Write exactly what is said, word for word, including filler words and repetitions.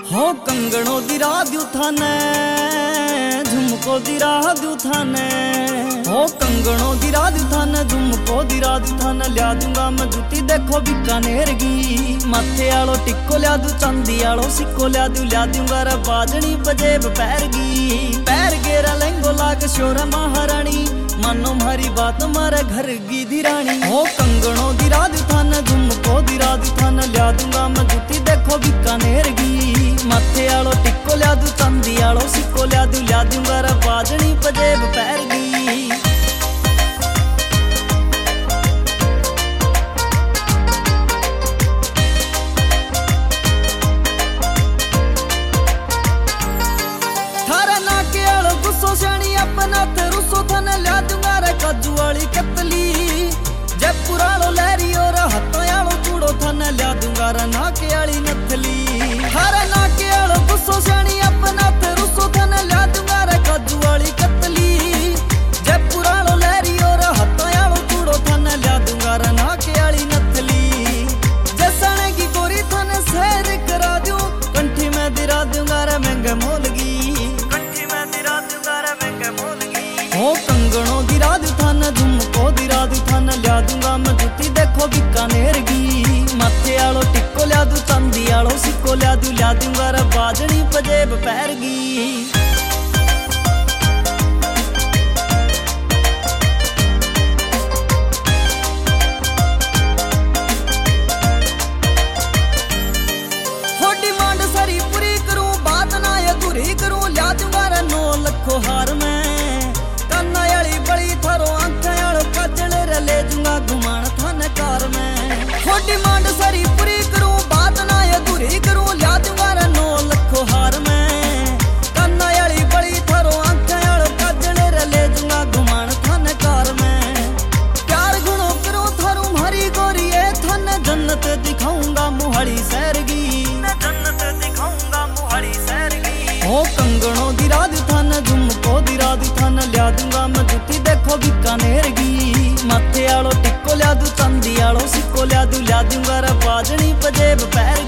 हो कंगणों दी राह द्यू थाने, झुमको दी राह द्यू थाने। हो कंगणों दी राह द्यू थाने, झुमको दी राह द्यू थाने। लिया दूंगा मैं जूती देखो बीकानेर गी, माथे आलो टिक्को लिया दू, चांदी आलो सिक्को लिया दू। लिया दूंगा रे बाजनी बजेब पैर गी, पैर गेरा लहंगो लाग शोर महारानी। मानो मारी बात मारे घर की धीरानी। हो कंगणों दी राह द्यू थाने, झुमको दी राह द्यू थाने। लिया दूंगा मैं जूती देखो बीकानेर गी, माथे आलो टिक्को लिया दू, चांदी आलो सिक्को लिया दू। लिया दूंगा रे बाजनी बजेब पैर गी। थारा नाके आलो गुस्सो स्याणी, अपना ते रुसो थाने। लिया दूंगा रे काजू वाली कतली, जयपुर आलो लहरी और हत्था आलो चूड़ो थाने। लिया दूंगा रे नाके आली नथली। थारा नाके आलो गुस्सो स्याणी, अपना ते रुसो थाने। लिया दूंगा रे काजू वाली कतली, जयपुर आलो लहरी और हत्था आलो चूड़ो थाने। लिया दूंगा रे नाके आली नथली। जसने की गोरी थाने सैर करा दूं, कंठी में दिरा दूंगा रे महंगे मोलगी, कंठी में दिरा दूंगा रे महंगे मोलगी। हो कंगणों दी राह द्यू थाने, झुमको दी राह द्यू थाने। लिया दूंगा मैं जूती देखो बीकानेर गी, माथे आलो टिक्को लिया दू, चांदी आलो सिक्को लिया दू। लिया दूंगा रे बाजनी बजेब पैर गी। हो डिमांड सारी पूरी करूं, बात ना अधूरी करूं। लिया दूंगा रे नौ लखो हार में, काना आली बड़ी थारो आंखें आलो काजल रे। ले दूंगा घुमान थाने कार में। हो डिमांड सारी पूरी करूं, बात ना अधूरी करूं। लिया दूंगा रे नौ लखो हार में, काना आली बड़ी थारो आंखें आलो काजल रे। ले दूंगा घुमान थाने कार में। प्यार गुणों करूं थारू मारी गोरी, ए थाने जन्नत दिखाऊंगा मुहाड़ी सैरगी, जन्नत दिखाऊंगा मुहाड़ी सैरगी। हो कंगणों दी राह द्यू थाने, झुमको दी राह द्यू थाने। लिया दूंगा मैं जूती देखो बीकानेर गी, माथे आलो टिक्को लिया दू, चांदी आलो सिक्को लिया दू। लिया दूंगा रे बाजनी बजेब पैर